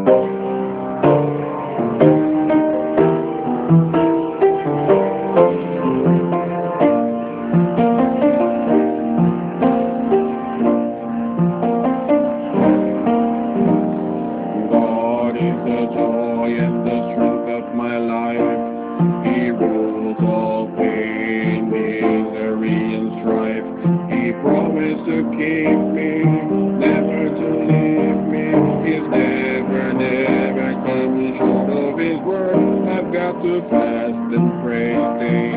God is the joy and the strength of my life. He rules all pain, misery, and strife. He promised to keep me, never to leave me. He's never, never come short of his word. I've got to fast and pray day